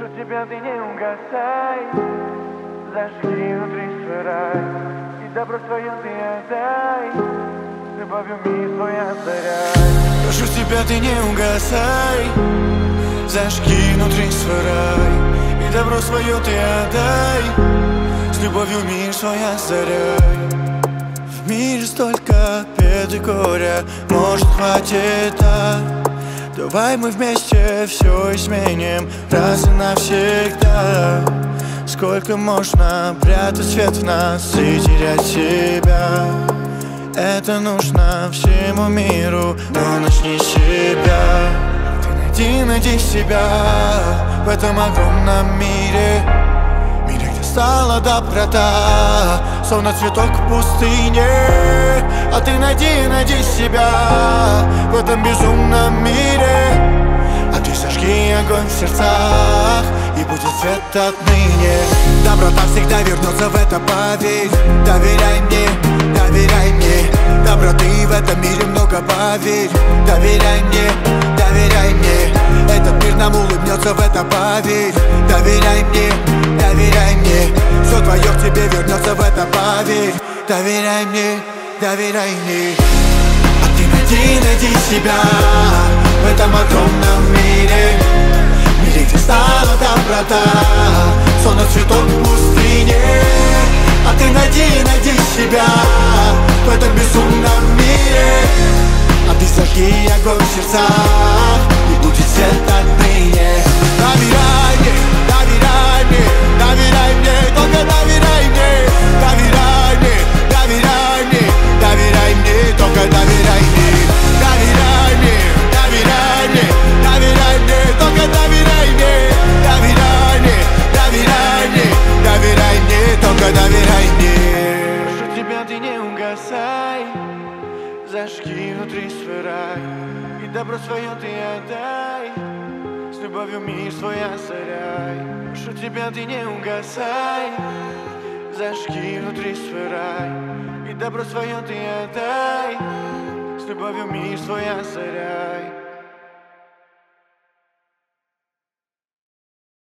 Прошу тебя, ты не угасай, зажги внутри свой рай, и добро свое ты отдай, с любовью мир свой озаряй. Прошу тебя, ты не угасай, зажги внутри свой рай, и добро свое ты отдай, с любовью мир свой озаряй. В мире столько бед и горя, может хватит так. Давай мы вместе все изменим раз и навсегда. Сколько можно прятать свет в нас и терять себя? Это нужно всему миру, но начни с себя. Ты найди себя в этом огромном мире, мире, где стала доброта, словно цветок в пустыне. А ты найди себя в этом безумном мире. А ты сожги огонь в сердцах, и будет свет отныне. Доброта всегда вернется, в это поверь. Доверяй мне, доверяй мне. Доброты в этом мире много, поверь. Доверяй мне, доверяй мне. Этот мир нам улыбнется, в это поверь. Доверяй мне, доверяй мне. Все твое к тебе вернется, в это поверь. Доверяй мне, доверяй мне. А ты найди себя в этом огромном мире, мире, где стала доброта, словно цветок в пустыне. А ты найди себя в этом безумном мире. А ты зажги огонь в сердцах, и будет свет отныне. Доверяй мне, доверяй мне, доверяй мне, только доверяй мне. Доверяй мне, доверяй мне, доверяй мне, только доверяй мне. Доверяй мне, доверяй мне, доверяй мне, только доверяй мне. Доверяй мне, доверяй мне, доверяй мне, только доверяй мне. Прошу тебя, ты не угасай, зажги внутри свой рай, и добро свое ты отдай, с любовью мир свой озаряй. Прошу тебя, ты не угасай, зажги внутри свой рай, и добро свое ты отдай, с любовью мир свой озаряй.